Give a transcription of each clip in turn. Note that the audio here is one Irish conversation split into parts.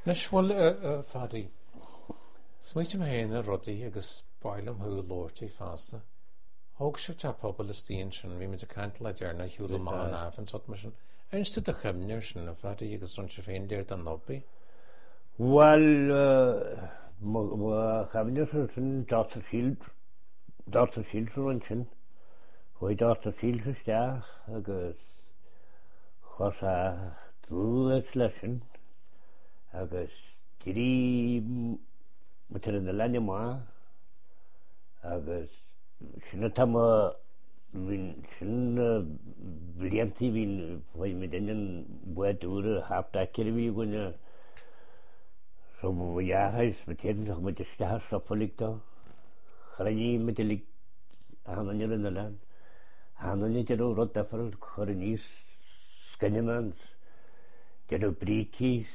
Nesfuil fadí. Smuoite héana rudaí agus bailm thu lóirtaí fásta. Thóg sibh te pobl is tíon sin, bhí me de cant le dearna hiúla má náfan sot mar sin. Einstu de chymnir sin a fadí agus run se féin déir dan nobby? Wel, chymnir sin Dr. Field rwan sin. Hwy Dr. Field ysdiach agus chos a drwyd lesin agus diri mytyr yn y lan yma agus sy'n tam sy'n brilianti fi'n fwy mynd yn bwyd dŵr hap dacir fi gwyn so fwy arhaes mytyr yn mynd ysdiach stopolig do chrani mytylig a hanon yn y lan hanon yn dyrw rod daffer chornis sgynymans dyrw brikis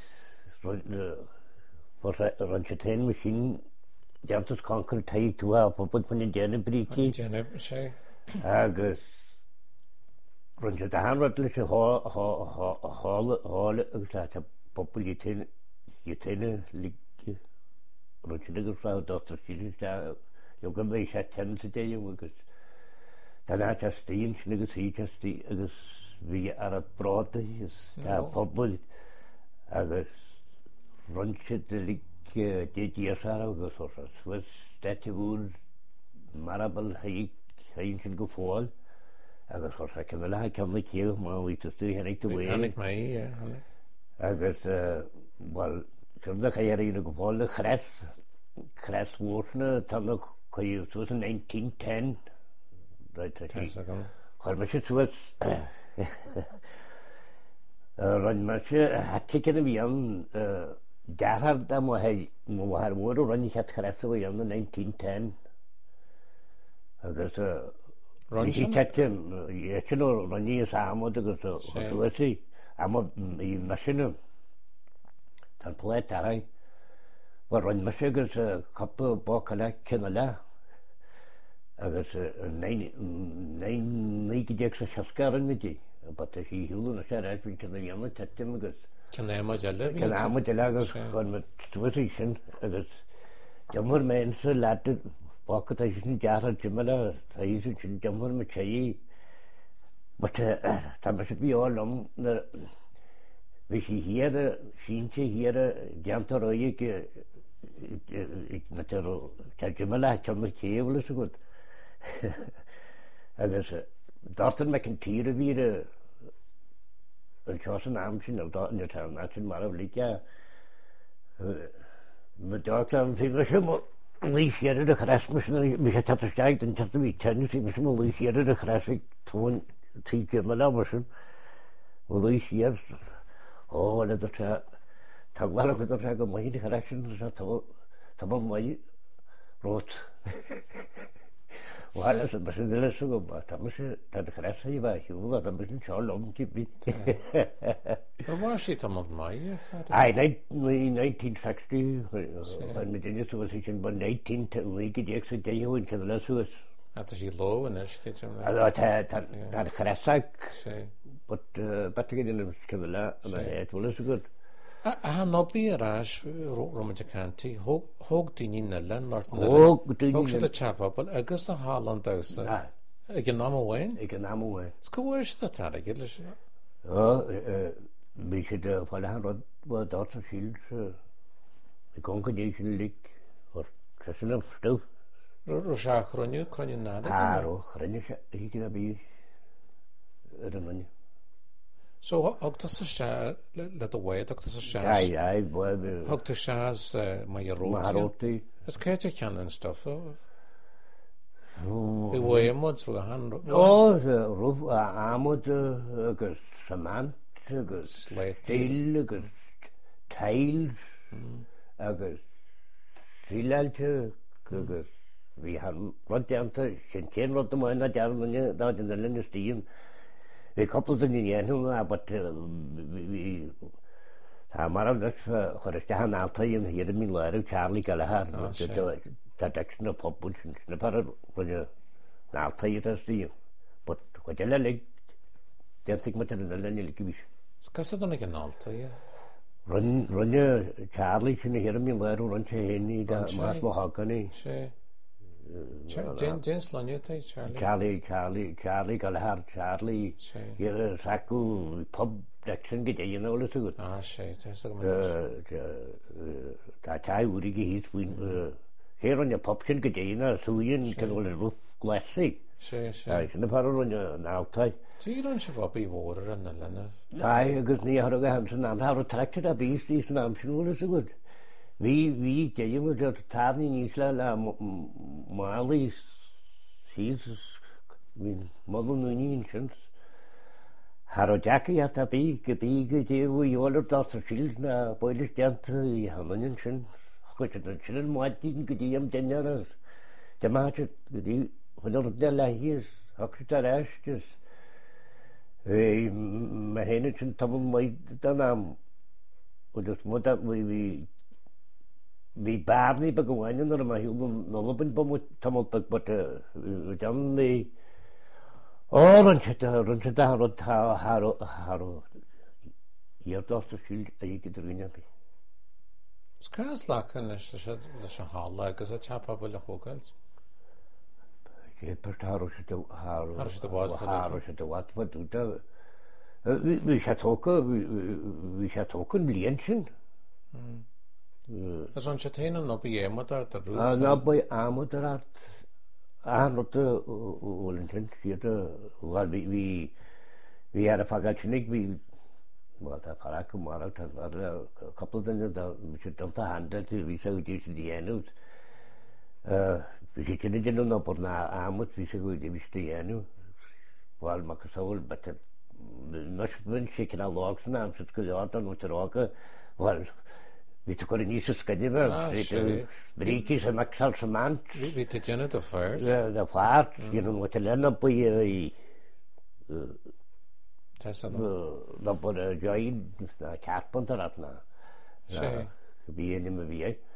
Ron ten machine jantus conquer tai tua poput pun dene briki agus ron han rotle se hall agus populiten yetene lig ron de frau Dr. Field da jo gambe chat ten today agus dan just steen snigus he just agus vi brod is da popul agus Ronchit de lik DDSR agus was statue marable hain sin go fáil agus chos cem le cem le céh má bhí tú hennig tú bhé agus well cem a chéir go fáil le chres mórna tan chuú tú 1910 chuir me si suas ran mar se hatikenne vi an daar da mo har mor ran ich hat kresse vi an 1910 agus ran ich tatten yechno ran ni samo de go so si amo I machine tan pletarai var ran mar se gus couple bokala kenala agus nei gedek se skaran miti but he hulu na shara fin kan yamma tattem agus kan ema jalla kan ema jalla agus kon met position agus jamur men se lat pocket is jara jimala sai sin jamur me chai but tamas bi olom we hier sinche hier jantoroye ke ik natero jimala chamur chevle so gut agus Dorten me kan tiere weer een chosen naamsje of dat in de town dat is maar oblique met daar vind we zo liefje de Christmas me het dat steigt en dat we tennis is me liefje de Christmas toen tieke me labersen wel liefje oh dat dat wel dat zeggen maar die Christmas dat mooi rood Well, as a person is so but that crash I was you that a bit long keep it. Was it among my? I 1960 when Medina was in 19 week the extra day in Canada was at is low and is kitchen. That crash but better get in Canada and it was good. A nobby arás romanticanti hog dini na landlord hog the chapel agus a Holland house again am away square that agilles we should fall hand what Dr. Field the congregation league or question of stuff Rosa chronju nada chronju he can be money So hogta sa let away hogta sa shas hogta shas Majaroti is kete kan and stuff the way mods for hand roof amod agus cement agus slate agus tiles agus silalte agus vi har rot janta ken rot mo na jarmanya da den den stien we coupled in the end but we Maram dat Christian Altayn hier in Milano Charlie Gallagher that action of population the para when you Altayn to see but what you like don't think much in the land you give Skasa dan ik een Altayn Runne Charlie sin hir mi le run sé héní mas mo haganí James Lanya Charlie gal har Charlie sacu pub section get all so good ta tai uri gi his win here on your pop sin get suyin can all roof glassy sin par on now tai Tí an se bhí mhór an na lenne. Ai agus ní har gan san am har tractor a bí tí san am sin so good. Vi déidir go tábní níos le málaí síos hín modúí sin Har deacha a bí go bí go déhú jólar dá síl na buidir deanta í hamanin sin chu sin an máidtín go dtíí am daine de máte go dtí chuir de le híos chu a réistes me héine sin tam maid den am agus mu hí barnaí be gohhaine ar a hiú nolabin bo tam but dan mé run íardásta siúil a dhé rinne bí. Scás lechan leis an hála agus a teapa le chógailt? Pertáro se do wat dúta vi sé tócan blian sin As an se téanam nó bí éimad ar rú ná ba amad ar anrota ólan sin siad hí ar a fagad sinnig hí a fara go mar couple se dumta handel hí se dé se dhéanút vi sé kinne den na por na amut vi se go viste enu wal ma saul bet nasvin sé ken logsna am se go an uteraka wal vi ko ní skadiver briki se maxal semant vi te Janet of Fires da fart wat lena po da por join na carpenter atna vi ni me vi